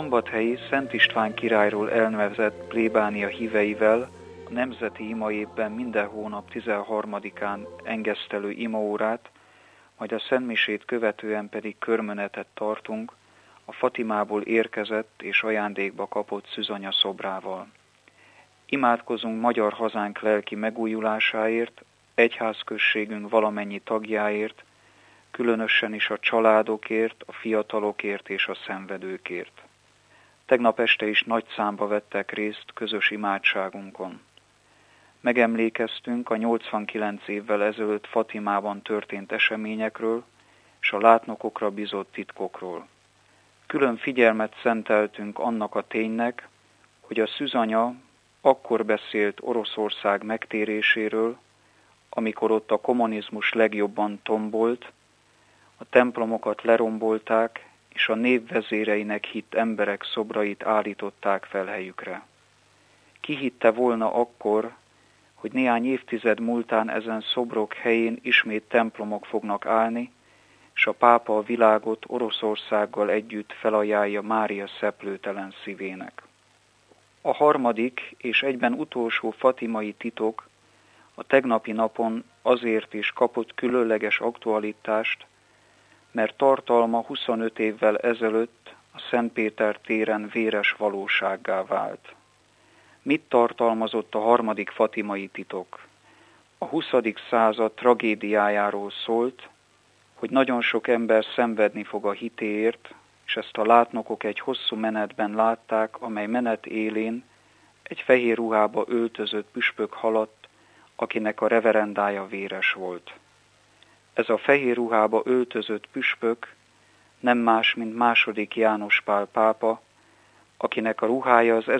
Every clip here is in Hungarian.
szombathelyi Szent István királyról elnevezett plébánia híveivel a nemzeti imaévben minden hónap 13-án engesztelő imaórát, majd a szentmisét követően pedig körmönetet tartunk a Fatimából érkezett és ajándékba kapott szűzanya szobrával. Imádkozunk magyar hazánk lelki megújulásáért, egyházközségünk valamennyi tagjáért, különösen is a családokért, a fiatalokért és a szenvedőkért. Tegnap este is nagy számba vettek részt közös imádságunkon. Megemlékeztünk a 89 évvel ezelőtt Fatimában történt eseményekről és a látnokokra bizott titkokról. Külön figyelmet szenteltünk annak a ténynek, hogy a szűzanya akkor beszélt Oroszország megtéréséről, amikor ott a kommunizmus legjobban tombolt, a templomokat lerombolták, és a névvezéreinek hitt emberek szobrait állították fel helyükre. Ki hitte volna akkor, hogy néhány évtized múltán ezen szobrok helyén ismét templomok fognak állni, és a pápa a világot Oroszországgal együtt felajánlja Mária szeplőtelen szívének. A harmadik és egyben utolsó fatimai titok a tegnapi napon azért is kapott különleges aktualitást, mert tartalma 25 évvel ezelőtt a Szent Péter téren véres valósággá vált. Mit tartalmazott a harmadik fatimai titok? A 20. század tragédiájáról szólt, hogy nagyon sok ember szenvedni fog a hitéért, és ezt a látnokok egy hosszú menetben látták, amely menet élén egy fehér ruhába öltözött püspök haladt, akinek a reverendája véres volt. Ez a fehér ruhába öltözött püspök nem más, mint II. János Pál pápa, akinek a ruhája az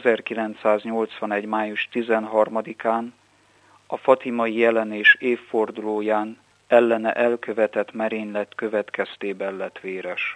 1981. május 13-án, a fatimai jelenés évfordulóján ellene elkövetett merénylet következtében lett véres.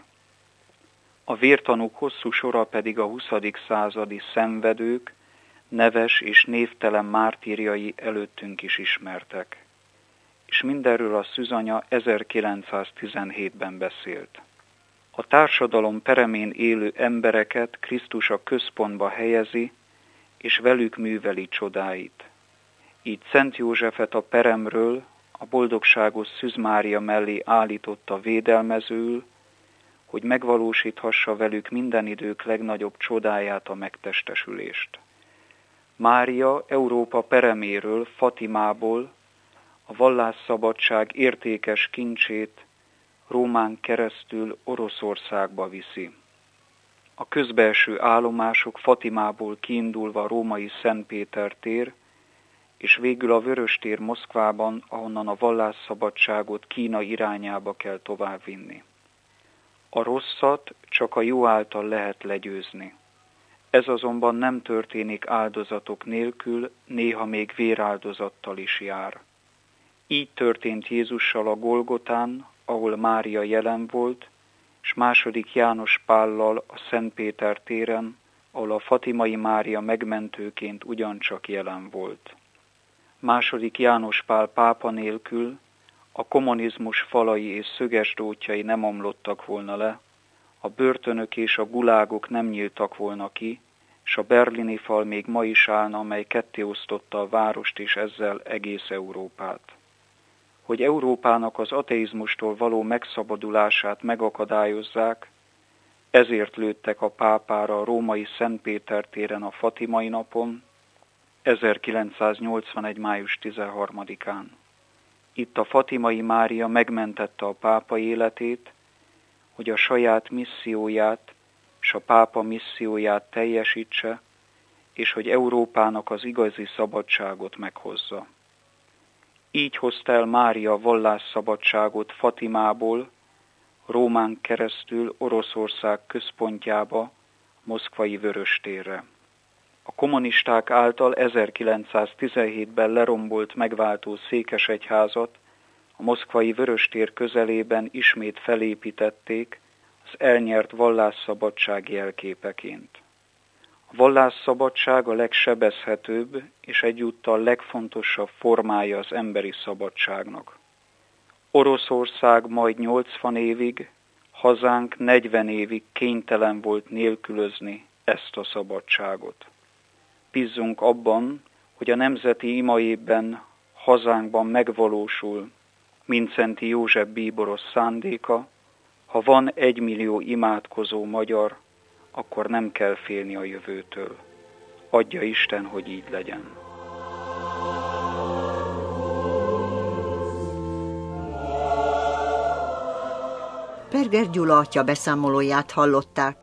A vértanúk hosszú sora pedig a 20. századi szenvedők, neves és névtelen mártírjai előttünk is ismertek. És mindenről a szűzanya 1917-ben beszélt. A társadalom peremén élő embereket Krisztus a központba helyezi, és velük műveli csodáit. Így Szent Józsefet a peremről a boldogságos Szűz Mária mellé állította védelmezőül, hogy megvalósíthassa velük minden idők legnagyobb csodáját, a megtestesülést. Mária Európa pereméről, Fatimából a vallásszabadság értékes kincsét Rómán keresztül Oroszországba viszi. A közbelső állomások Fatimából kiindulva a római Szent Péter tér, és végül a Vöröstér Moszkvában, ahonnan a vallásszabadságot Kína irányába kell továbbvinni. A rosszat csak a jó által lehet legyőzni. Ez azonban nem történik áldozatok nélkül, néha még véráldozattal is jár. Így történt Jézussal a Golgotán, ahol Mária jelen volt, és II. János Pállal a Szent Péter téren, ahol a Fatimai Mária megmentőként ugyancsak jelen volt. II. János Pál pápa nélkül a kommunizmus falai és szögesdrótjai nem omlottak volna le, a börtönök és a gulágok nem nyíltak volna ki, és a berlini fal még ma is állna, amely kettéosztotta a várost és ezzel egész Európát. Hogy Európának az ateizmustól való megszabadulását megakadályozzák, ezért lőttek a pápára a római Szent Péter téren a Fatimai napon, 1981. május 13-án. Itt a Fatimai Mária megmentette a pápa életét, hogy a saját misszióját és a pápa misszióját teljesítse, és hogy Európának az igazi szabadságot meghozza. Így hozta el Mária vallásszabadságot Fatimából, Rómán keresztül Oroszország központjába, Moszkvai Vöröstérre. A kommunisták által 1917-ben lerombolt megváltó székesegyházat a Moszkvai Vöröstér közelében ismét felépítették az elnyert vallásszabadság jelképeként. A vallásszabadság a legsebezhetőbb és egyúttal legfontosabb formája az emberi szabadságnak. Oroszország majd 80 évig hazánk 40 évig kénytelen volt nélkülözni ezt a szabadságot. Bízzunk abban, hogy a nemzeti imaévben hazánkban megvalósul Mindszenty József bíboros szándéka: ha van 1 millió imádkozó magyar, akkor nem kell félni a jövőtől. Adja Isten, hogy így legyen. Perger Gyula atya beszámolóját hallották.